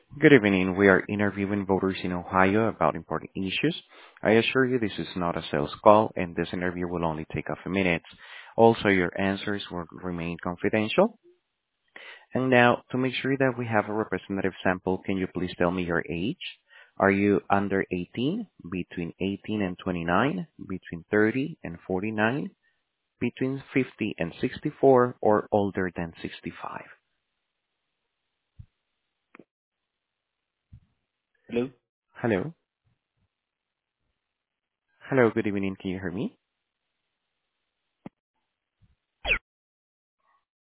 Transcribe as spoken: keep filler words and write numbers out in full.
Good evening. We are interviewing voters in Ohio about important issues. I assure you this is not a sales call, and this interview will only take a few minutes. Also, your answers will remain confidential. And now, to make sure that we have a representative sample, can you please tell me your age? Are you under eighteen, between eighteen and twenty-nine, between thirty and forty-nine, between fifty and sixty-four, or older than sixty-five? Hello? Hello? Hello, good evening. Can you hear me?